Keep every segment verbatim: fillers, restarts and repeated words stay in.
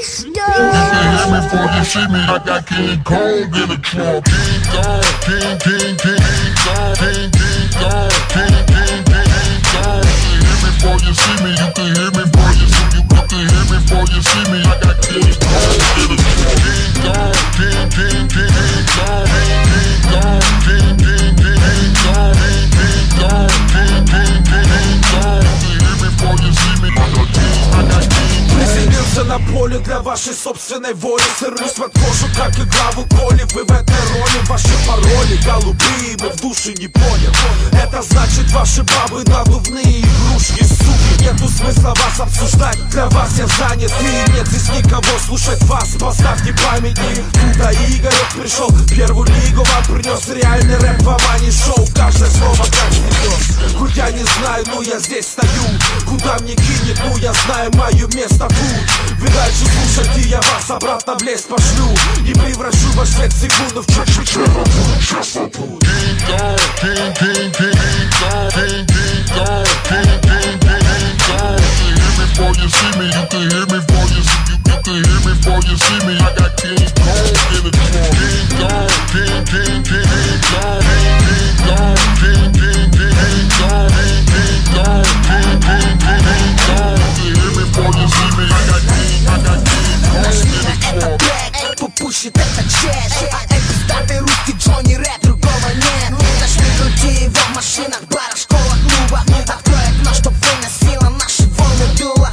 Let's go. You can hear me before you see me. I got King Kong in the trunk. King Kong, King, King, King, King Kong, King, King Kong, King, King, King, King Kong. You can hear me before you see me. You can hear me before you see me. You can hear me before you see me. I got King Kong in the trunk. King Kong, King, King, King, King Kong, King Kong, King, King, King, King Kong, King Kong, King, King, King, King Kong. You can hear me before you see me. I got King, I got King. Приземлился на поле для вашей собственной воли. Сырысь под кожу, как игла в уколе. Вы в этой роли, ваши пароли голубые, мы в душе не понял. Это значит ваши бабы надувные игрушки, суки. Нету смысла вас обсуждать, для вас я занят. И нет здесь никого слушать вас, поставьте памятник. Туда Игорек пришел, первую лигу вам принес. Реальный рэп в Аване шоу, каждое слово как снес. Хоть я не знаю, но я здесь стою. Куда мне кинет, ну я знаю мое место тут. Вы дальше слушайте, я вас обратно в лес пошлю и превращу ваш свет в секунду в ча-ча-ча. King Kong, King, King, King, Kong, King, King Kong, King, King, King, Kong. You can hear me before you see me. You can hear me before you see me. You can hear me before you see me. I got King Kong in the trunk. King Kong, King, King, King, Kong, King Kong, King, King, King, Kong, King Kong, King, King, King, Kong. You can hear me before you see me. I got King, I got King Kong in the trunk. Эй, попущит это честь. А эй, пиздатый русский Джонни Рэп, другого нет. Начни крути его в машинах, барах, школах, клубах. Открой окно, чтоб выносила наши волны дула.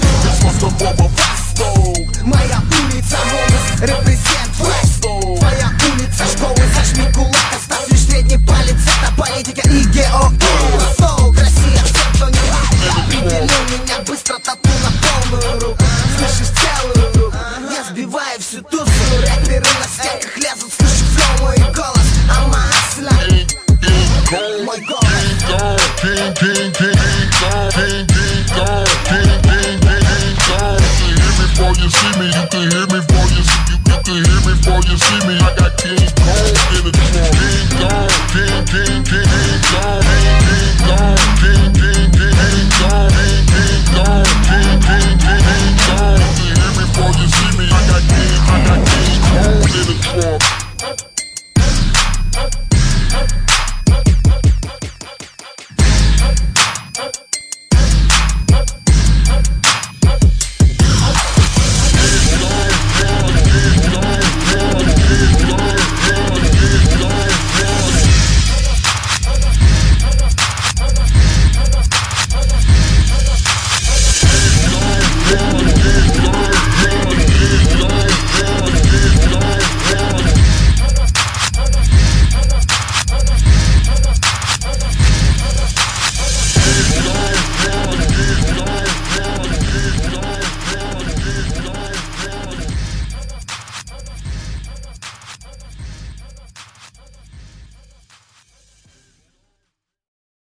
Восток, моя улица, голос, репрезент Восток. Твоя улица, школы, зажми кулак, оставь лишь средний палец. Это политика и ГО. Восток, Россия, все, кто не лайк. Определи меня быстро, тату на полную руку. Слышишь целую руку, я сбиваю всю тусу. Рэперы на стенках лезут, слышишь флоу, мой голос. I'm a hustler. Мой голос. King, King, King, Kong, King, King Kong, King, King, King Kong. You can hear me before you see me. You can hear me before you see me. You can hear me before you see me. I got